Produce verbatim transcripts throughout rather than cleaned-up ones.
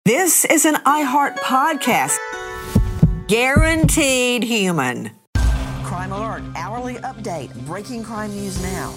This is an iHeart podcast. Guaranteed human. Crime Alert, hourly update, breaking crime news now.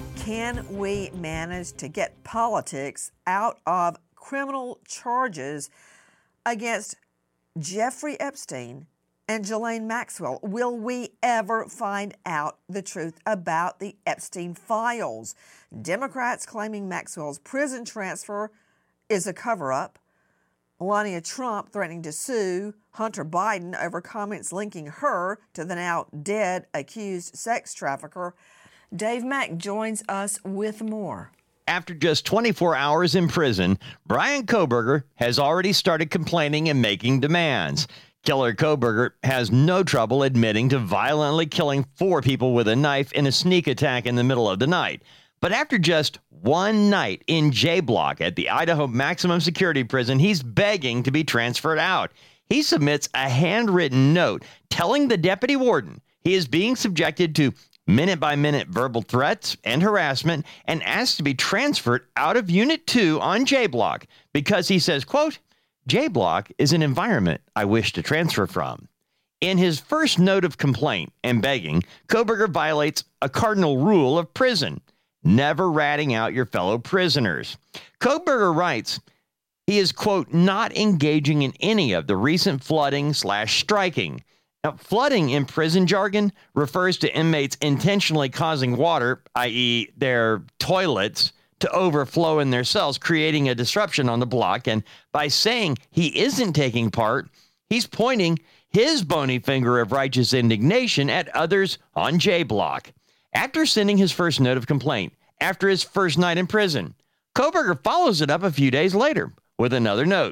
Can we manage to get politics out of criminal charges against Jeffrey Epstein and Ghislaine Maxwell? Will we ever find out the truth about the Epstein files? Democrats claiming Maxwell's prison transfer is a cover-up. Melania Trump threatening to sue Hunter Biden over comments linking her to the now dead accused sex trafficker. Dave Mack joins us with more. After just twenty-four hours in prison, Bryan Kohberger has already started complaining and making demands. Killer Kohberger has no trouble admitting to violently killing four people with a knife in a sneak attack in the middle of the night. But after just one night in J Block at the Idaho Maximum Security Prison, he's begging to be transferred out. He submits a handwritten note telling the deputy warden he is being subjected to minute-by-minute verbal threats and harassment and asks to be transferred out of Unit two on J Block because he says, quote, J Block is an environment I wish to transfer from. In his first note of complaint and begging, Kohberger violates a cardinal rule of prison: never ratting out your fellow prisoners. Kohberger writes he is, quote, not engaging in any of the recent flooding slash striking. Now, flooding in prison jargon refers to inmates intentionally causing water, that is their toilets, to overflow in their cells, creating a disruption on the block. And by saying he isn't taking part, he's pointing his bony finger of righteous indignation at others on J Block. After sending his first note of complaint, after his first night in prison, Kohberger follows it up a few days later with another note.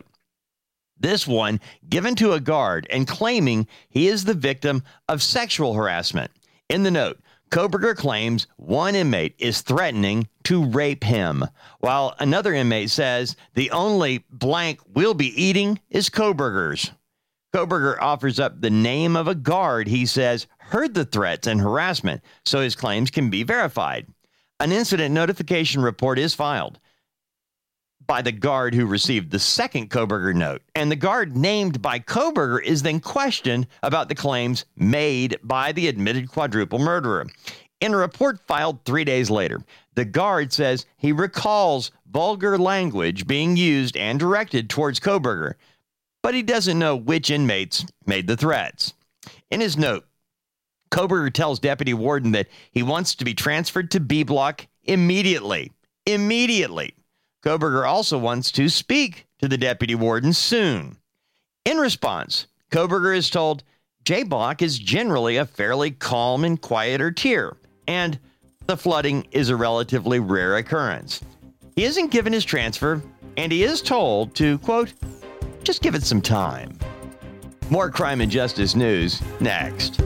This one given to a guard and claiming he is the victim of sexual harassment. In the note, Kohberger claims one inmate is threatening to rape him, while another inmate says the only blank we'll be eating is Kohberger's. Kohberger offers up the name of a guard he says heard the threats and harassment, so his claims can be verified. An incident notification report is filed by the guard who received the second Kohberger note, and the guard named by Kohberger is then questioned about the claims made by the admitted quadruple murderer. In a report filed three days later, the guard says he recalls vulgar language being used and directed towards Kohberger, but he doesn't know which inmates made the threats. In his note, Kohberger tells Deputy Warden that he wants to be transferred to B Block immediately. Immediately. Kohberger also wants to speak to the Deputy Warden soon. In response, Kohberger is told J Block is generally a fairly calm and quieter tier, and the flooding is a relatively rare occurrence. He isn't given his transfer, and he is told to, quote, just give it some time. More crime and justice news next.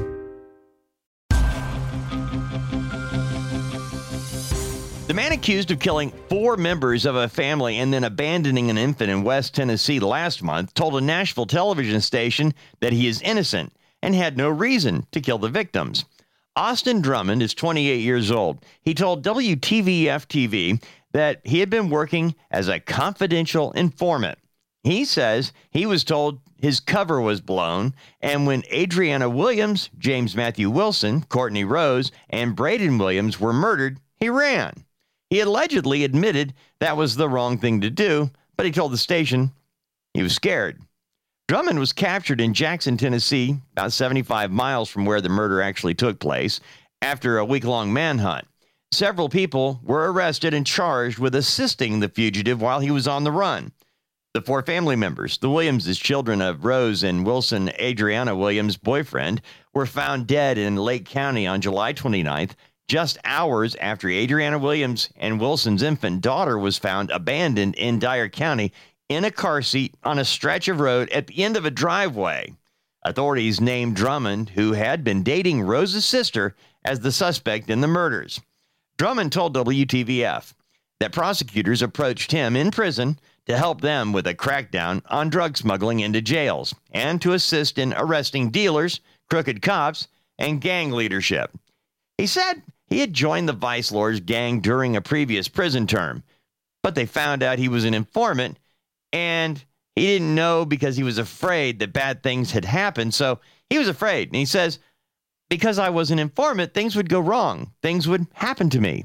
The man accused of killing four members of a family and then abandoning an infant in West Tennessee last month told a Nashville television station that he is innocent and had no reason to kill the victims. Austin Drummond is twenty-eight years old. He told W T V F T V that he had been working as a confidential informant. He says he was told his cover was blown, and when Adriana Williams, James Matthew Wilson, Courtney Rose, and Braden Williams were murdered, he ran. He allegedly admitted that was the wrong thing to do, but he told the station he was scared. Drummond was captured in Jackson, Tennessee, about seventy-five miles from where the murder actually took place, after a week-long manhunt. Several people were arrested and charged with assisting the fugitive while he was on the run. The four family members, the Williams' children of Rose and Wilson Adriana Williams' boyfriend, were found dead in Lake County on July twenty-ninth, just hours after Adriana Williams and Wilson's infant daughter was found abandoned in Dyer County in a car seat on a stretch of road at the end of a driveway. Authorities named Drummond, who had been dating Rose's sister, as the suspect in the murders. Drummond told W T V F that prosecutors approached him in prison to help them with a crackdown on drug smuggling into jails and to assist in arresting dealers, crooked cops, and gang leadership. He said he had joined the Vice Lords gang during a previous prison term, but they found out he was an informant and He didn't know because he was afraid that bad things had happened, so he was afraid. And he says, because I was an informant, things would go wrong. Things would happen to me.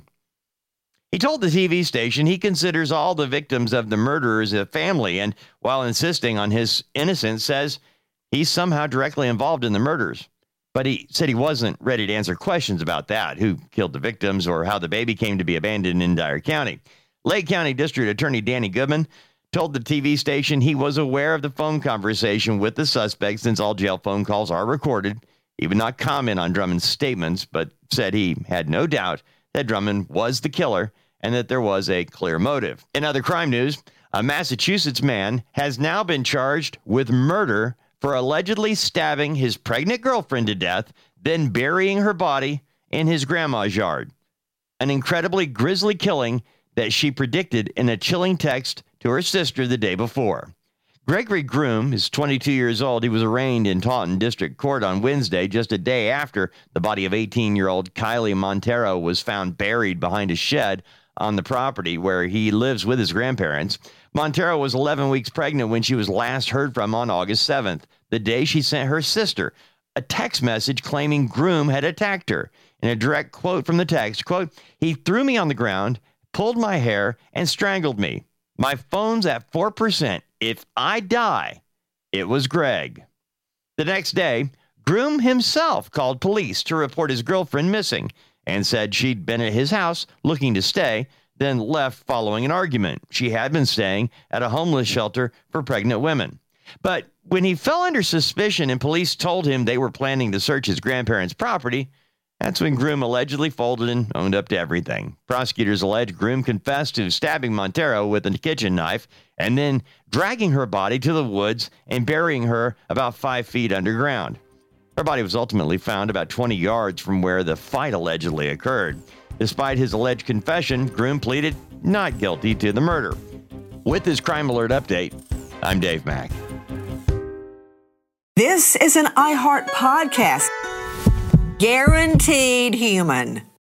He told the T V station he considers all the victims of the murderers a family, and while insisting on his innocence, says he's somehow directly involved in the murders. But he said he wasn't ready to answer questions about that, who killed the victims or how the baby came to be abandoned in Dyer County. Lake County District Attorney Danny Goodman told the T V station he was aware of the phone conversation with the suspect since all jail phone calls are recorded. He would not comment on Drummond's statements, but said he had no doubt that Drummond was the killer and that there was a clear motive. In other crime news, a Massachusetts man has now been charged with murder for allegedly stabbing his pregnant girlfriend to death, then burying her body in his grandma's yard. An incredibly grisly killing that she predicted in a chilling text to her sister the day before. Gregory Groom is twenty-two years old. He was arraigned in Taunton District Court on Wednesday, just a day after the body of eighteen-year-old Kylie Montero was found buried behind a shed on the property where he lives with his grandparents. Montero was eleven weeks pregnant when she was last heard from on August seventh, the day she sent her sister a text message claiming Groom had attacked her. In a direct quote from the text, quote, "He threw me on the ground, pulled my hair, and strangled me. My phone's at four percent. If I die, it was Greg." The next day, Groom himself called police to report his girlfriend missing and said she'd been at his house looking to stay, then left following an argument. She had been staying at a homeless shelter for pregnant women. But when he fell under suspicion and police told him they were planning to search his grandparents' property, that's when Groom allegedly folded and owned up to everything. Prosecutors allege Groom confessed to stabbing Montero with a kitchen knife and then dragging her body to the woods and burying her about five feet underground. Her body was ultimately found about twenty yards from where the fight allegedly occurred. Despite his alleged confession, Groom pleaded not guilty to the murder. With this Crime Alert update, I'm Dave Mack. This is an iHeart podcast. Guaranteed human.